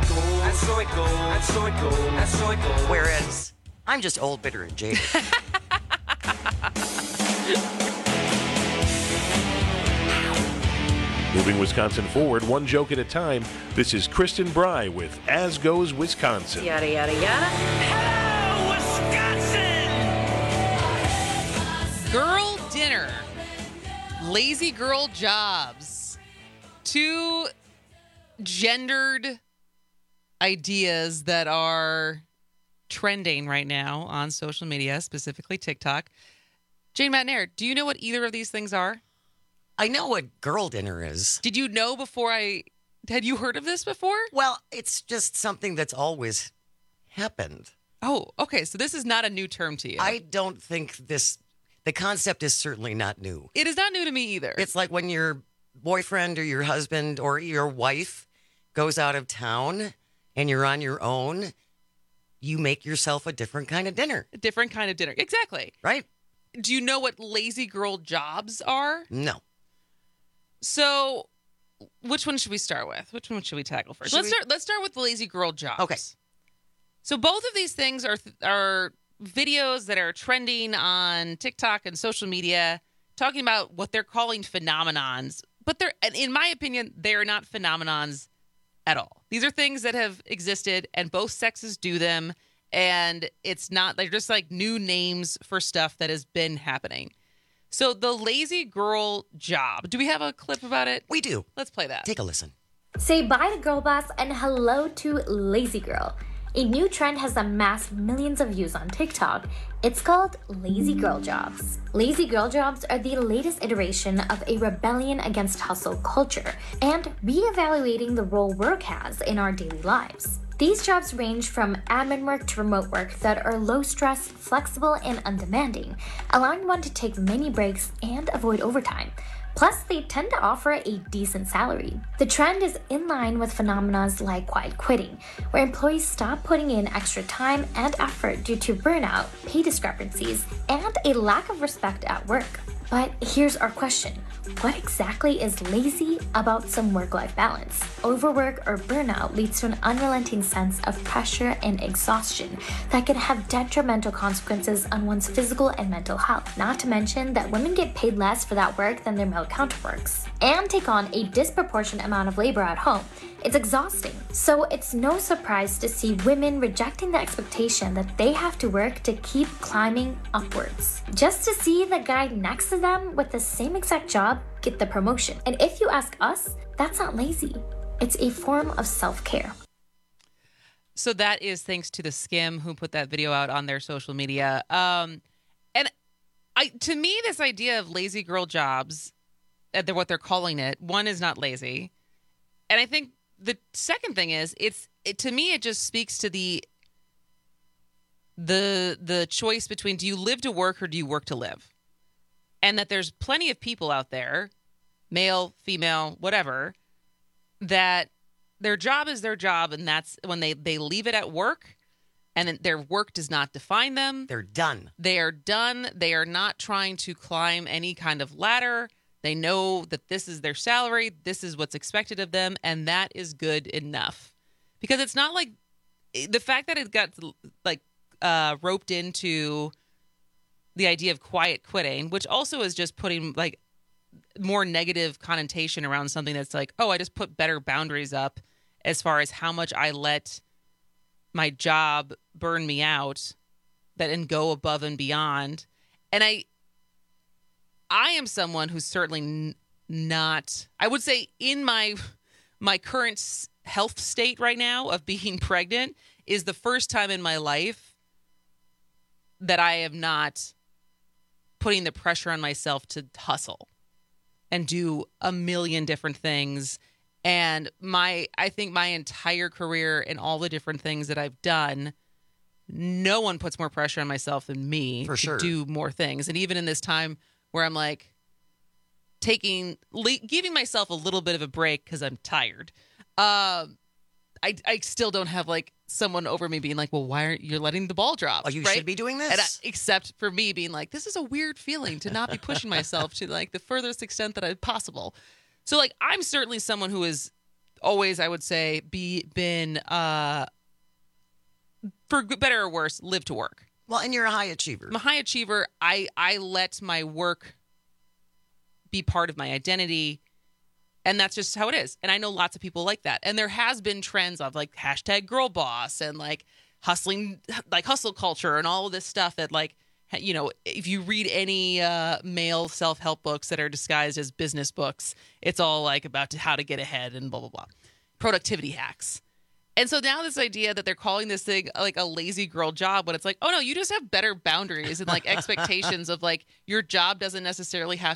Whereas I'm just old, bitter, and jaded. Moving Wisconsin forward, one joke at a time. This is Kristen Bry with As Goes Wisconsin. Yada, yada, yada. Hello, Wisconsin! Girl dinner. Lazy girl jobs. Two gendered ideas that are trending right now on social media, specifically TikTok. Jane Matnair, do you know what either of these things are? I know what girl dinner is. Did you know had you heard of this before? Well, it's just something that's always happened. Oh, okay. So this is not a new term to you. I don't think the concept is certainly not new. It is not new to me either. It's like when your boyfriend or your husband or your wife goes out of town and you're on your own, you make yourself a different kind of dinner. A different kind of dinner. Exactly. Right? Do you know what lazy girl jobs are? No. So, which one should we start with? Which one should we tackle first? Let's start with the lazy girl jobs. Okay. So both of these things are videos that are trending on TikTok and social media, talking about what they're calling phenomenons. But in my opinion, they're not phenomenons at all. These are things that have existed, and both sexes do them. And they're just like new names for stuff that has been happening. So the lazy girl job. Do we have a clip about it? We do. Let's play that. Take a listen. Say bye to girl boss and hello to lazy girl. A new trend has amassed millions of views on TikTok. It's called lazy girl jobs. Lazy girl jobs are the latest iteration of a rebellion against hustle culture and reevaluating the role work has in our daily lives. These jobs range from admin work to remote work that are low stress, flexible, and undemanding, allowing one to take many breaks and avoid overtime. Plus, they tend to offer a decent salary. The trend is in line with phenomena like quiet quitting, where employees stop putting in extra time and effort due to burnout, pay discrepancies, and a lack of respect at work. But here's our question. What exactly is lazy about some work-life balance? Overwork or burnout leads to an unrelenting sense of pressure and exhaustion that can have detrimental consequences on one's physical and mental health. Not to mention that women get paid less for that work than their male counterparts and take on a disproportionate amount of labor at home. It's exhausting. So it's no surprise to see women rejecting the expectation that they have to work to keep climbing upwards, just to see the guy next to them with the same exact job get the promotion. And if you ask us, that's not lazy. It's a form of self-care. So that is thanks to the Skim who put that video out on their social media. And to me, this idea of lazy girl jobs, what they're calling it, one is not lazy. And I think the second thing is, to me, it just speaks to the choice between, do you live to work or do you work to live? And that there's plenty of people out there, male, female, whatever, that their job is their job, and that's when they leave it at work, and then their work does not define them. They're done. They are done. They are not trying to climb any kind of ladder. They know that this is their salary, this is what's expected of them, and that is good enough. Because it's not like the fact that it got roped into the idea of quiet quitting, which also is just putting like more negative connotation around something that's like, oh, I just put better boundaries up as far as how much I let my job burn me out and go above and beyond. And I am someone who's certainly not, I would say in my current health state right now of being pregnant is the first time in my life that I am not putting the pressure on myself to hustle and do a million different things. And I think my entire career and all the different things that I've done, no one puts more pressure on myself than me to do more things. And even in this time where I'm like giving myself a little bit of a break because I'm tired, I still don't have like someone over me being like, well, why aren't you letting the ball drop? Oh, you right? should be doing this. And except for me being like, this is a weird feeling to not be pushing myself to like the furthest extent that possible. So like, I'm certainly someone who is always, I would say, been for better or worse, live to work. Well, and you're a high achiever. I'm a high achiever. I let my work be part of my identity. And that's just how it is. And I know lots of people like that. And there has been trends of like hashtag girl boss and like hustling, like hustle culture and all of this stuff that like, you know, if you read any male self-help books that are disguised as business books, it's all like about how to get ahead and blah, blah, blah. Productivity hacks. And so now this idea that they're calling this thing like a lazy girl job, when it's like, oh no, you just have better boundaries and like expectations of like your job doesn't necessarily have